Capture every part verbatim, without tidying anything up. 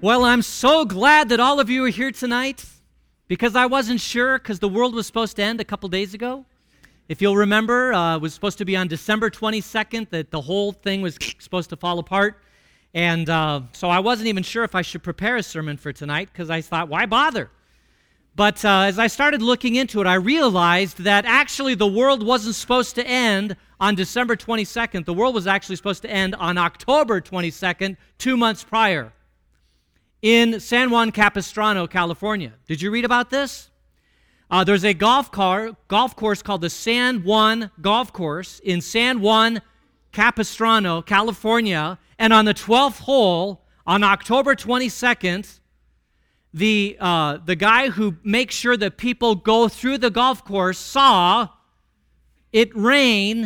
Well, I'm so glad that all of you are here tonight because I wasn't sure because the world was supposed to end a couple days ago. If you'll remember, uh, it was supposed to be on December twenty-second that the whole thing was supposed to fall apart. And uh, so I wasn't even sure if I should prepare a sermon for tonight because I thought, why bother? But uh, as I started looking into it, I realized that actually the world wasn't supposed to end on December twenty-second. The world was actually supposed to end on October twenty-second, two months prior, in San Juan Capistrano, California. Did you read about this? Uh, there's a golf car, golf course called the San Juan Golf Course in San Juan Capistrano, California, and on the twelfth hole, on October twenty-second, the uh, the guy who makes sure that people go through the golf course saw it rain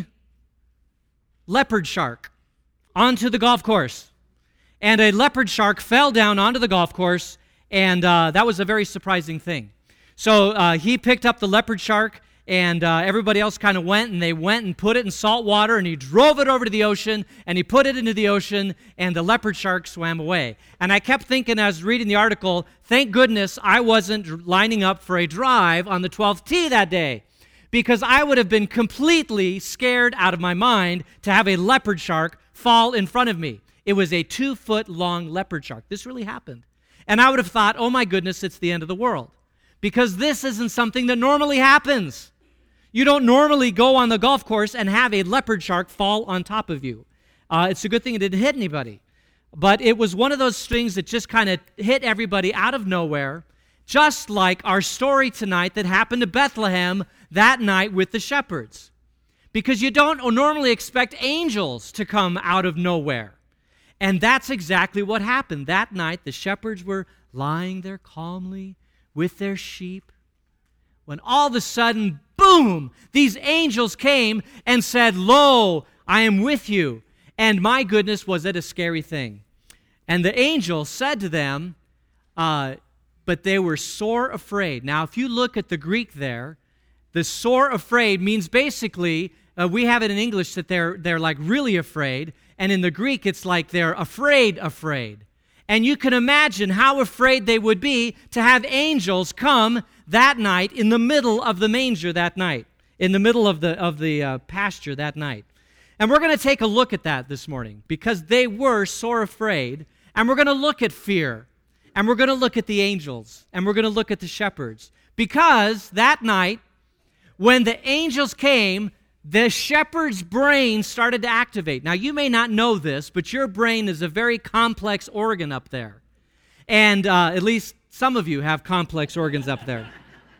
leopard shark onto the golf course. And a leopard shark fell down onto the golf course, and uh, that was a very surprising thing. So uh, he picked up the leopard shark, and uh, everybody else kind of went, and they went and put it in salt water, and he drove it over to the ocean, and he put it into the ocean, and the leopard shark swam away. And I kept thinking as reading the article, thank goodness I wasn't lining up for a drive on the twelfth tee that day, because I would have been completely scared out of my mind to have a leopard shark fall in front of me. It was a two-foot-long leopard shark. This really happened. And I would have thought, oh my goodness, it's the end of the world. Because this isn't something that normally happens. You don't normally go on the golf course and have a leopard shark fall on top of you. Uh, it's a good thing it didn't hit anybody. But it was one of those things that just kind of hit everybody out of nowhere, just like our story tonight that happened to Bethlehem that night with the shepherds. Because you don't normally expect angels to come out of nowhere. And that's exactly what happened. That night, the shepherds were lying there calmly with their sheep, when all of a sudden, boom, these angels came and said, "Lo, I am with you." And my goodness, was it a scary thing. And the angel said to them, uh, but they were sore afraid. Now, if you look at the Greek there, the sore afraid means basically, uh, we have it in English that they're, they're like really afraid. And in the Greek, it's like they're afraid, afraid. And you can imagine how afraid they would be to have angels come that night in the middle of the manger that night, in the middle of the, of the uh, pasture that night. And we're going to take a look at that this morning because they were sore afraid. And we're going to look at fear. And we're going to look at the angels. And we're going to look at the shepherds. Because that night, when the angels came, the shepherd's brain started to activate. Now, you may not know this, but your brain is a very complex organ up there. And uh, at least some of you have complex organs up there.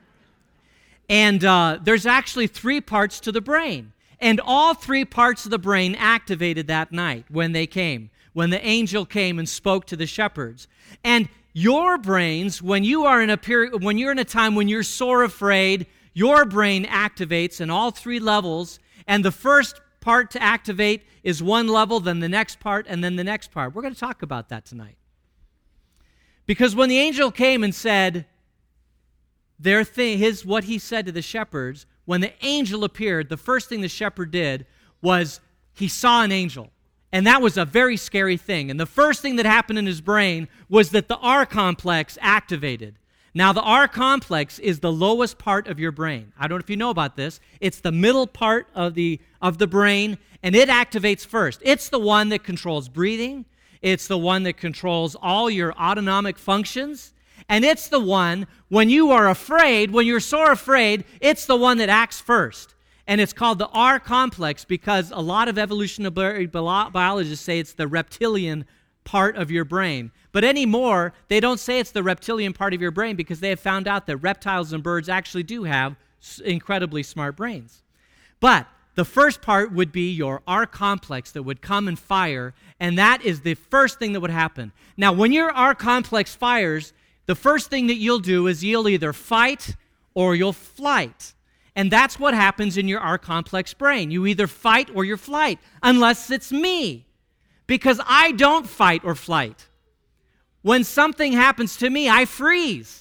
And uh, there's actually three parts to the brain. And all three parts of the brain activated that night when they came, when the angel came and spoke to the shepherds. And your brains, when you are in a period, when you're in a time when you're sore afraid, your brain activates in all three levels, and the first part to activate is one level, then the next part, and then the next part. We're going to talk about that tonight. Because when the angel came and said, their thing, his what he said to the shepherds, when the angel appeared, the first thing the shepherd did was he saw an angel. And that was a very scary thing. And the first thing that happened in his brain was that the R complex activated. Now, the R complex is the lowest part of your brain. I don't know if you know about this. It's the middle part of the, of the brain, and it activates first. It's the one that controls breathing. It's the one that controls all your autonomic functions. And it's the one, when you are afraid, when you're sore afraid, it's the one that acts first. And it's called the R complex because a lot of evolutionary biologists say it's the reptilian part of your brain. But anymore, they don't say it's the reptilian part of your brain because they have found out that reptiles and birds actually do have incredibly smart brains. But the first part would be your R complex that would come and fire, and that is the first thing that would happen. Now, when your R complex fires, the first thing that you'll do is you'll either fight or you'll flight. And that's what happens in your R complex brain. You either fight or you flight, unless it's me. Because I don't fight or flight. When something happens to me, I freeze.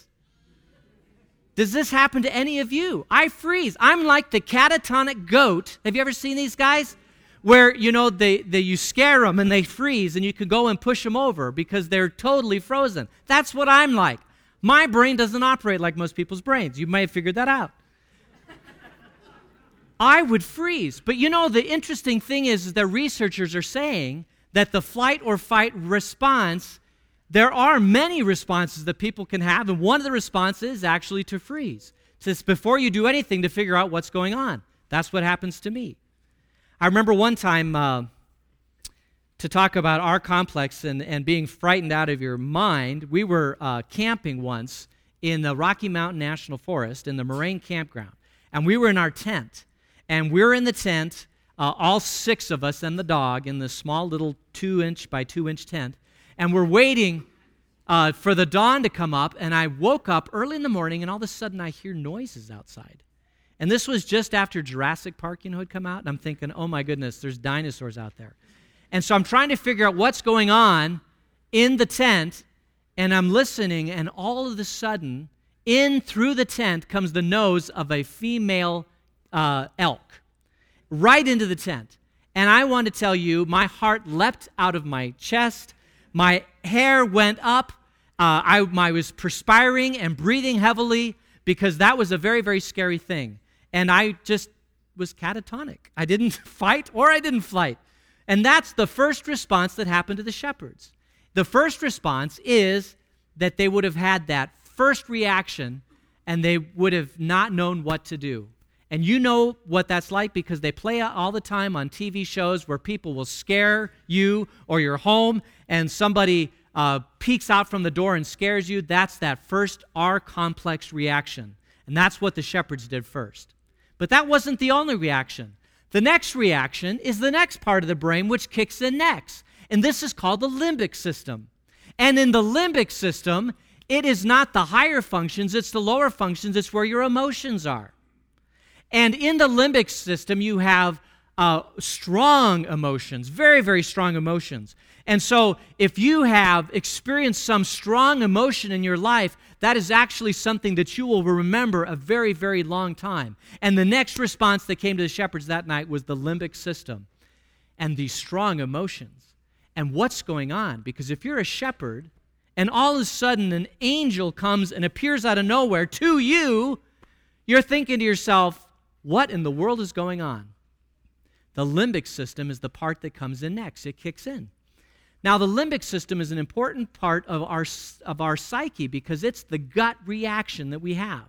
Does this happen to any of you? I freeze. I'm like the catatonic goat. Have you ever seen these guys? where, you know, they, they you scare them and they freeze and you can go and push them over because they're totally frozen. That's what I'm like. My brain doesn't operate like most people's brains. You may have figured that out. I would freeze. But you know, the interesting thing is, is that researchers are saying that the flight or fight response, there are many responses that people can have, and one of the responses is actually to freeze. It says before you do anything to figure out what's going on. That's what happens to me. I remember one time uh, to talk about our complex and, and being frightened out of your mind, we were uh, camping once in the Rocky Mountain National Forest in the Moraine Campground, and we were in our tent. And we're in the tent, uh, all six of us and the dog, in this small little two-inch by two-inch tent. And we're waiting uh, for the dawn to come up. And I woke up early in the morning, and all of a sudden I hear noises outside. And this was just after Jurassic Park, you know, had come out. And I'm thinking, oh, my goodness, there's dinosaurs out there. And so I'm trying to figure out what's going on in the tent. And I'm listening, and all of a sudden, in through the tent comes the nose of a female Uh, elk, right into the tent. And I want to tell you, my heart leapt out of my chest. My hair went up. Uh, I, I was perspiring and breathing heavily because that was a very, very scary thing. And I just was catatonic. I didn't fight or I didn't flight. And that's the first response that happened to the shepherds. The first response is that they would have had that first reaction and they would have not known what to do. And you know what that's like because they play all the time on T V shows where people will scare you or your home and somebody uh, peeks out from the door and scares you. That's that first R-complex reaction. And that's what the shepherds did first. But that wasn't the only reaction. The next reaction is the next part of the brain which kicks in next. And this is called the limbic system. And in the limbic system, it is not the higher functions, it's the lower functions. It's where your emotions are. And in the limbic system, you have uh, strong emotions, very, very strong emotions. And so if you have experienced some strong emotion in your life, that is actually something that you will remember a very, very long time. And the next response that came to the shepherds that night was the limbic system and these strong emotions. And what's going on? Because if you're a shepherd and all of a sudden an angel comes and appears out of nowhere to you, you're thinking to yourself, what in the world is going on? The limbic system is the part that comes in next. It kicks in. Now, the limbic system is an important part of our, of our psyche because it's the gut reaction that we have.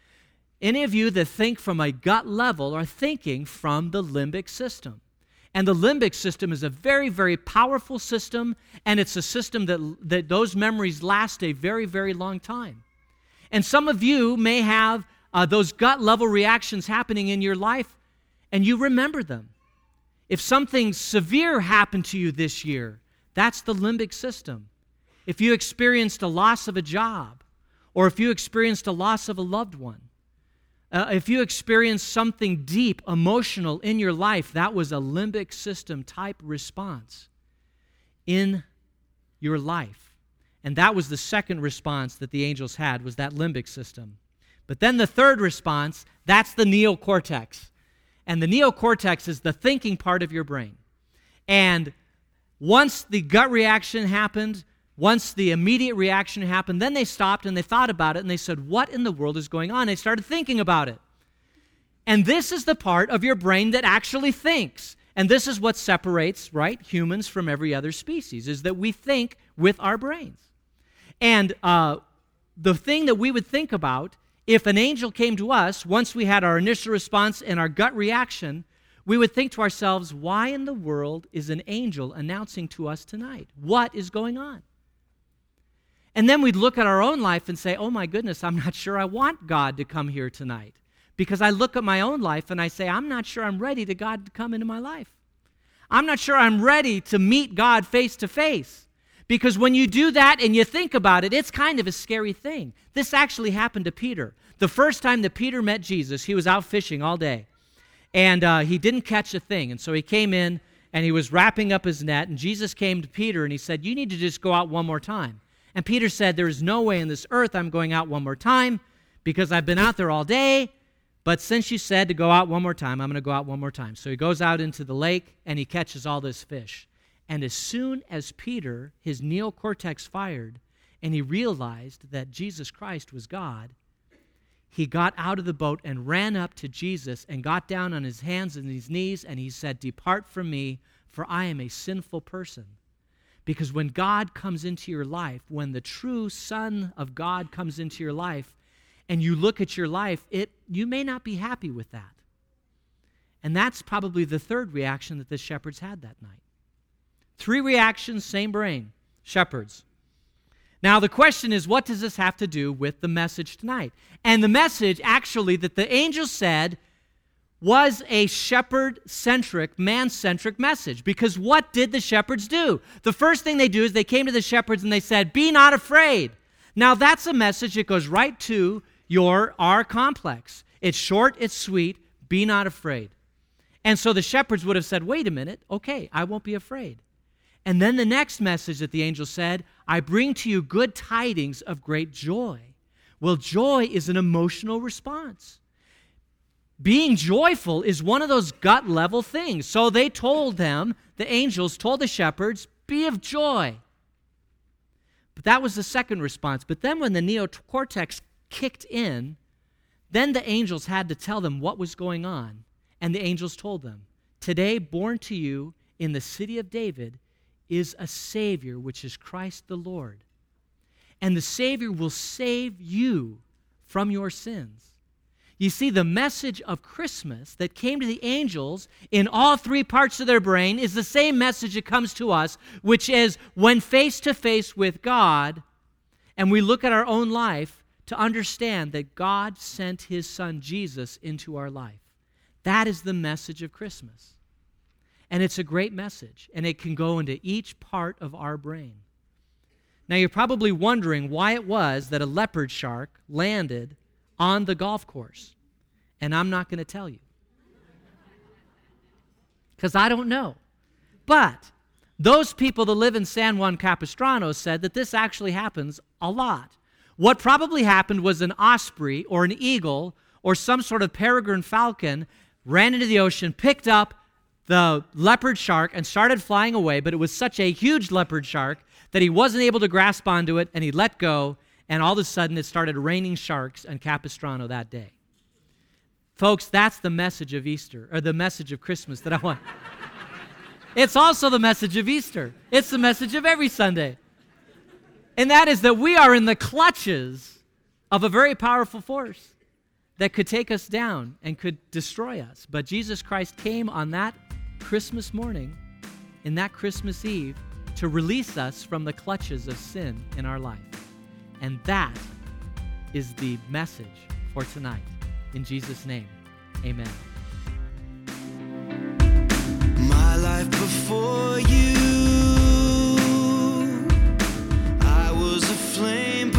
Any of you that think from a gut level are thinking from the limbic system. And the limbic system is a very, very powerful system, and it's a system that, that those memories last a very, very long time. And some of you may have Uh, those gut-level reactions happening in your life, and you remember them. If something severe happened to you this year, that's the limbic system. If you experienced a loss of a job, or if you experienced a loss of a loved one, uh, if you experienced something deep, emotional in your life, that was a limbic system type response in your life. And that was the second response that the angels had, was that limbic system. But then the third response, that's the neocortex. And the neocortex is the thinking part of your brain. And once the gut reaction happened, once the immediate reaction happened, then they stopped and they thought about it and they said, what in the world is going on? They started thinking about it. And this is the part of your brain that actually thinks. And this is what separates, right, humans from every other species, is that we think with our brains. And uh, the thing that we would think about, if an angel came to us, once we had our initial response and our gut reaction, we would think to ourselves, why in the world is an angel announcing to us tonight? What is going on? And then we'd look at our own life and say, oh my goodness, I'm not sure I want God to come here tonight. Because I look at my own life and I say, I'm not sure I'm ready to God to come into my life. I'm not sure I'm ready to meet God face to face. Because when you do that and you think about it, it's kind of a scary thing. This actually happened to Peter. The first time that Peter met Jesus, he was out fishing all day. And uh, he didn't catch a thing. And so he came in and he was wrapping up his net. And Jesus came to Peter and he said, you need to just go out one more time. And Peter said, there is no way in this earth I'm going out one more time because I've been out there all day. but since you said to go out one more time, I'm going to go out one more time. So he goes out into the lake, and he catches all this fish. And as soon as Peter, his neocortex fired, and he realized that Jesus Christ was God, he got out of the boat and ran up to Jesus and got down on his hands and his knees, and he said, "Depart from me, for I am a sinful person." Because when God comes into your life, when the true Son of God comes into your life, and you look at your life, it you may not be happy with that. And that's probably the third reaction that the shepherds had that night. Three reactions, same brain, shepherds. Now the question is, what does this have to do with the message tonight? And the message, actually, that the angel said was a shepherd-centric, man-centric message. Because what did the shepherds do? The first thing they do is they came to the shepherds and they said, "Be not afraid." Now that's a message that goes right to your our complex. It's short, it's sweet, be not afraid. And so the shepherds would have said, "Wait a minute, okay, I won't be afraid." And then the next message that the angel said, "I bring to you good tidings of great joy." Well, joy is an emotional response. Being joyful is one of those gut-level things. So they told them, the angels told the shepherds, "Be of joy." But that was the second response. But then when the neocortex kicked in, then the angels had to tell them what was going on. And the angels told them, "Today born to you in the city of David is a Savior, which is Christ the Lord. And the Savior will save you from your sins." You see, the message of Christmas that came to the angels in all three parts of their brain is the same message that comes to us, which is when face to face with God and we look at our own life to understand that God sent his Son Jesus into our life. That is the message of Christmas. And it's a great message, and it can go into each part of our brain. Now, you're probably wondering why it was that a leopard shark landed on the golf course. And I'm not going to tell you. Because I don't know. But those people that live in San Juan Capistrano said that this actually happens a lot. What probably happened was an osprey or an eagle or some sort of peregrine falcon ran into the ocean, picked up the leopard shark and started flying away, but it was such a huge leopard shark that he wasn't able to grasp onto it, and he let go, and all of a sudden it started raining sharks in Capistrano that day. Folks, that's the message of Easter, or the message of Christmas that I want. It's also the message of Easter. It's the message of every Sunday. And that is that we are in the clutches of a very powerful force that could take us down and could destroy us. But Jesus Christ came on that Christmas morning, in that Christmas Eve, to release us from the clutches of sin in our life. And that is the message for tonight. In Jesus' name, amen. My life before you, I was a flame